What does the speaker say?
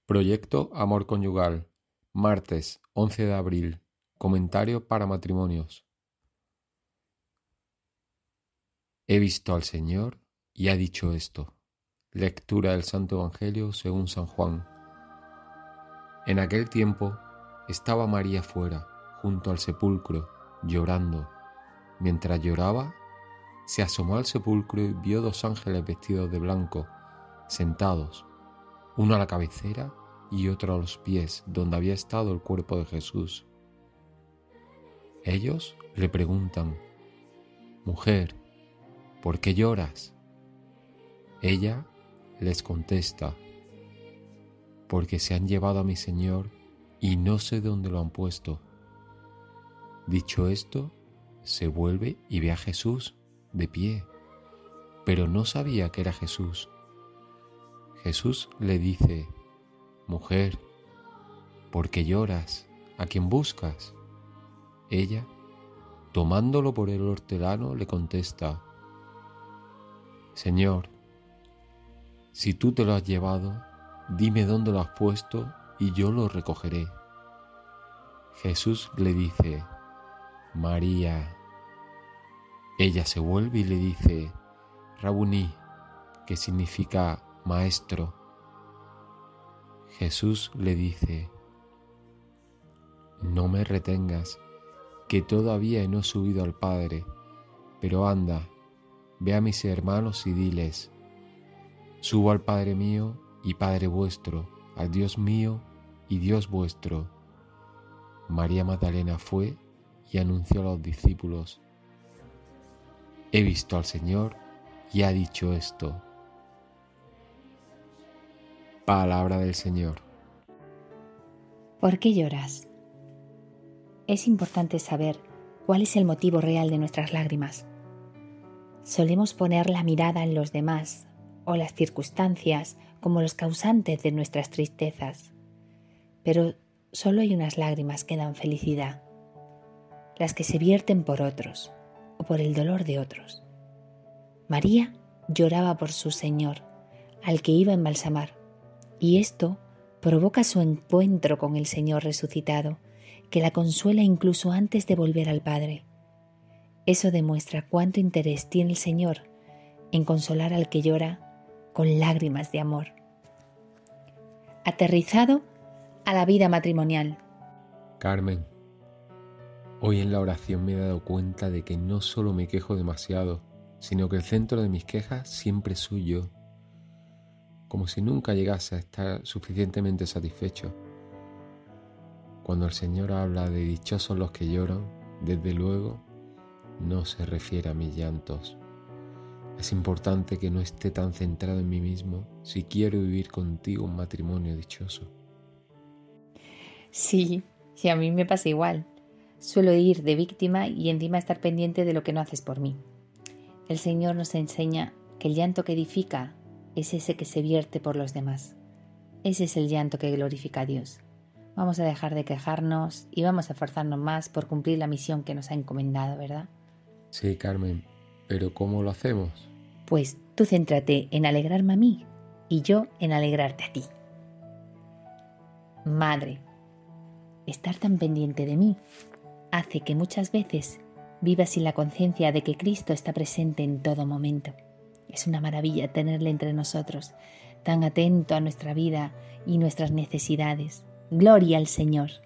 Proyecto Amor Conyugal, martes 11 de abril. Comentario para matrimonios. He visto al Señor y ha dicho esto. Lectura del Santo Evangelio según San Juan. En aquel tiempo estaba María fuera, junto al sepulcro, llorando. Mientras lloraba, se asomó al sepulcro y vio dos ángeles vestidos de blanco, sentados, uno a la cabecera y otro a los pies, donde había estado el cuerpo de Jesús. Ellos le preguntan: «Mujer, ¿por qué lloras?». Ella les contesta: «Porque se han llevado a mi Señor y no sé dónde lo han puesto». Dicho esto, se vuelve y ve a Jesús de pie, pero no sabía que era Jesús. Jesús le dice: «Mujer, ¿por qué lloras? ¿A quién buscas?». Ella, tomándolo por el hortelano, le contesta: «Señor, si tú te lo has llevado, dime dónde lo has puesto y yo lo recogeré». Jesús le dice: «María». Ella se vuelve y le dice: «Rabuní», que significa maestro. Jesús le dice: «No me retengas, que todavía no he subido al Padre, pero anda, ve a mis hermanos y diles: subo al Padre mío y Padre vuestro, al Dios mío y Dios vuestro». María Magdalena fue y anunció a los discípulos: «He visto al Señor y ha dicho esto». Palabra del Señor. ¿Por qué lloras? Es importante saber cuál es el motivo real de nuestras lágrimas. Solemos poner la mirada en los demás o las circunstancias como los causantes de nuestras tristezas, pero solo hay unas lágrimas que dan felicidad, las que se vierten por otros o por el dolor de otros. María lloraba por su Señor, al que iba a embalsamar, y esto provoca su encuentro con el Señor resucitado, que la consuela incluso antes de volver al Padre. Eso demuestra cuánto interés tiene el Señor en consolar al que llora con lágrimas de amor. Aterrizado a la vida matrimonial. Carmen, hoy en la oración me he dado cuenta de que no solo me quejo demasiado, sino que el centro de mis quejas siempre soy yo, como si nunca llegase a estar suficientemente satisfecho. Cuando el Señor habla de dichosos los que lloran, desde luego no se refiere a mis llantos. Es importante que no esté tan centrado en mí mismo si quiero vivir contigo un matrimonio dichoso. Sí, a mí me pasa igual. Suelo ir de víctima y encima estar pendiente de lo que no haces por mí. El Señor nos enseña que el llanto que edifica es ese que se vierte por los demás. Ese es el llanto que glorifica a Dios. Vamos a dejar de quejarnos y vamos a esforzarnos más por cumplir la misión que nos ha encomendado, ¿verdad? Sí, Carmen, pero ¿cómo lo hacemos? Pues tú céntrate en alegrarme a mí y yo en alegrarte a ti. Madre, estar tan pendiente de mí hace que muchas veces vivas sin la conciencia de que Cristo está presente en todo momento. Es una maravilla tenerle entre nosotros, tan atento a nuestra vida y nuestras necesidades. Gloria al Señor.